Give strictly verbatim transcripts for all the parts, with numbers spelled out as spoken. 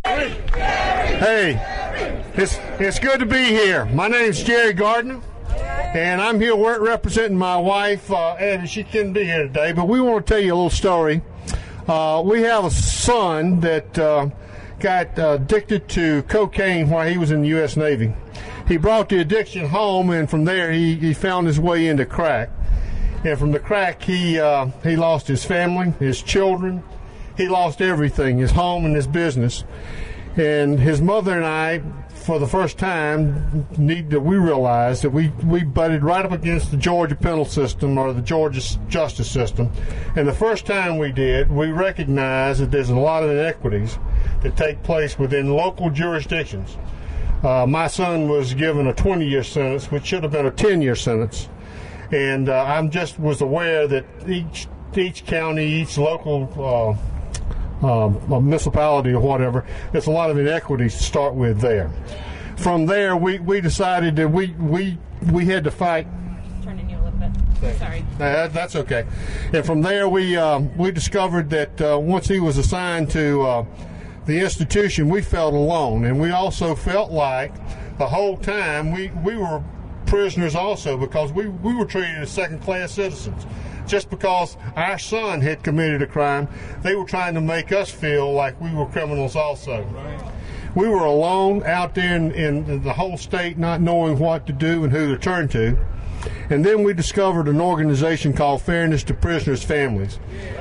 Hey, it's, it's good to be here. My name's Jerry Gardner, and I'm here representing my wife, uh, Abby. She couldn't be here today, but we want to tell you a little story. Uh, we have a son that uh, got uh, addicted to cocaine while he was in the U S Navy. He brought the addiction home, and from there he, he found his way into crack. And from the crack, he uh, he lost his family, his children. He lost everything, his home and his business. And his mother and I, for the first time, need to, we realized that we, we butted right up against the Georgia penal system or the Georgia justice system. And the first time we did, we recognized that there's a lot of inequities that take place within local jurisdictions. Uh, my son was given a twenty-year sentence, which should have been a ten-year sentence. And uh, I'm just was aware that each each county, each local uh, uh, municipality or whatever, there's a lot of inequities to start with there. From there, we, we decided that we, we we had to fight. Turning you a little bit. Sorry. Uh, that's okay. And from there, we uh, we discovered that uh, once he was assigned to uh, the institution, we felt alone, and we also felt like the whole time we we were prisoners also, because we, we were treated as second-class citizens. Just because our son had committed a crime, they were trying to make us feel like we were criminals also. Right. We were alone out there in, in the whole state, not knowing what to do and who to turn to. And then we discovered an organization called Fairness to Prisoners' Families.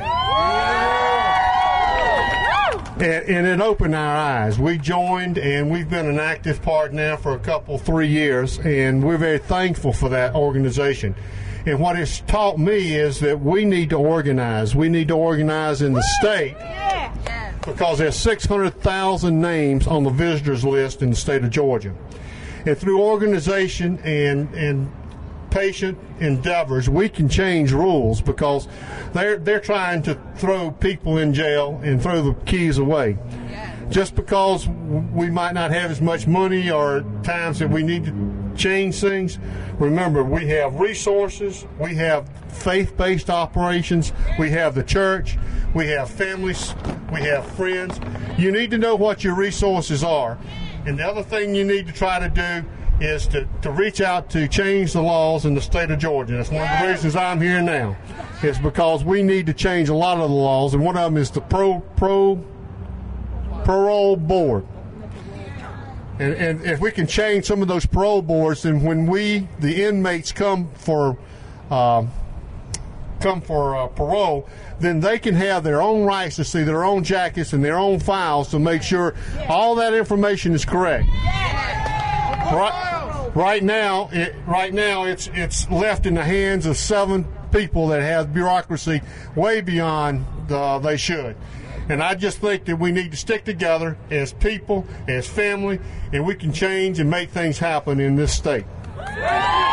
And, and it opened our eyes. We joined, and we've been an active part now for a couple, three years, and we're very thankful for that organization. And what it's taught me is that we need to organize. We need to organize in the state, because there's six hundred thousand names on the visitors list in the state of Georgia. And through organization and and patient endeavors, we can change rules, because they're they're trying to throw people in jail and throw the keys away. Just because we might not have as much money or times that we need to change things, remember, we have resources, we have faith-based operations, we have the church, we have families, we have friends. You need to know what your resources are. And the other thing you need to try to do is to, to reach out to change the laws in the state of Georgia. That's one of the reasons I'm here now. It's because we need to change a lot of the laws, and one of them is the pro pro parole board. And, and if we can change some of those parole boards, then when we, the inmates, come for uh, come for uh, parole, then they can have their own rights to see their own jackets and their own files to make sure all that information is correct. Right, right now, it, right now, it's it's left in the hands of seven people that have bureaucracy way beyond uh, they should. And I just think that we need to stick together as people, as family, and we can change and make things happen in this state.